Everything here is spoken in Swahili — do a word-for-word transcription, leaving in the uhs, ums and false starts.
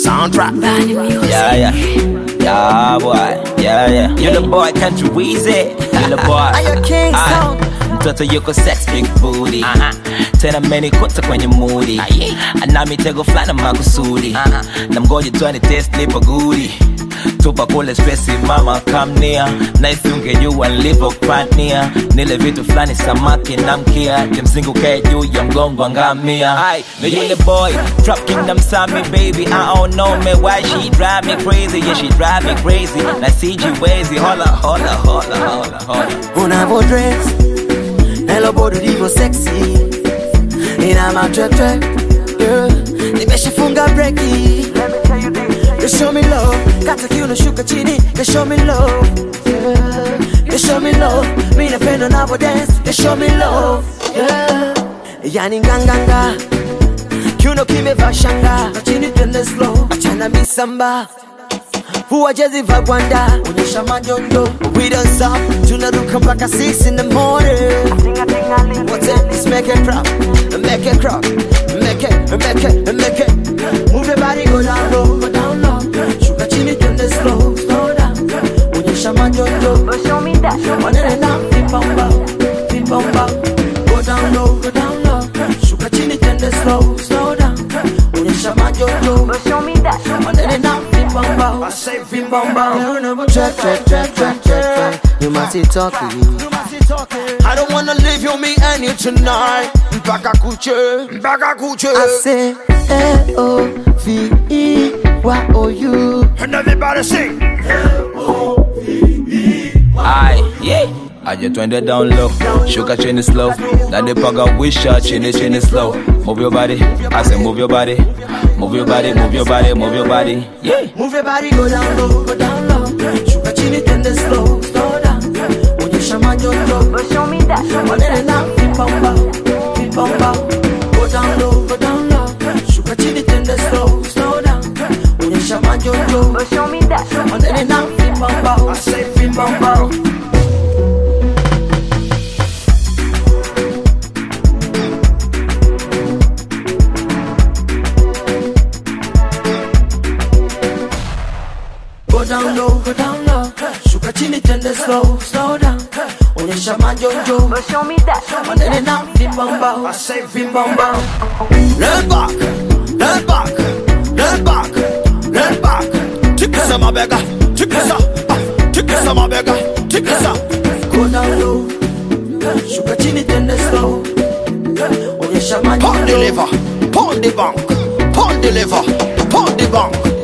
Soundtrack. Yeah, yeah. Yeah, boy. Yeah, yeah. You the boy, country Weezy. You the boy. Are you king sound? Mtoto yuko sex big booty. uh-huh. Tena meni kuta kwenye moody. uh-huh. Na mitego flana makusudi. uh-huh. Na mgoji tuani test lipo goody. Tupa kule stressi mama come near. Nice ungejua nilipo partner. Nile vitu flani samaki na mkia. Jemzingu kaya juu ya mgongo ngamia. No you the boy, Trap Kingdom Sammy baby. I don't know me why she drive me crazy. Yeah she drive me crazy. Na C G Wazy. Hola, hola, hola, hola, hola. Unavo dress Hello body divo sexy Ina ma trap trap Girl nimeshafunga breki. You show me love Kata kiuno shuka chini. You show me love yeah. You show me love Mi napenda navo dance. You show me love yeah. Yani nganganga Kiuno kimeva shanga. Chini twende slow. Achana misamba Huwa jezi vagwanda. Unyesha majondo. We don't stop. Tunaruka mpaka six in the morning. What's it? Let's make it crop. Make it crop. Make it, make it, make it. Move your body, go down low, go down low. Shuka chini twende slow, slow down. Unyesha majondo. Show me that, show me Wanene na vipamba, vipamba. Go down low, go down low. Shuka chini twende slow, slow down. Unyesha majondo. Show me that, show me Wanene na vipamba. I say vipamba. Track, track, track, track, track, track. You must be talking. I don't wanna leave you, me and you tonight. Mpaka kuche, mpaka kuche. I say L O V E Y O U. And everybody sing L O V E Y O U. Aye, yeah. Aje twende down low, shuka chini slow. Nande paga wisha chini chini slow. Move your body, I say move your body. Move your body, move your body, move your body. Yeah. Move your body, go down low, go down low. Shuka chini twende slow, slow down. Unyesha majondo. Show me that, show me Wanene na vipamba, vipamba. Go down low, go down low. Shuka chini twende slow, slow down. Unyesha majondo. Show me that, show me Wanene na vipamba. I say vipamba. Go down low, go down low. Shuka chini twende slow, slow down. Unyesha majojo. Show me that, show me Wanene na vipamba. I say vipamba. Lean back, lean back, lean back, lean back. Tikisa mabega, tikisa, tikisa mabega, tikisa. Go down low. Shuka chini twende slow. Unyesha majojo. Pound the liver, pound the bank, pound the liver, pound the bank.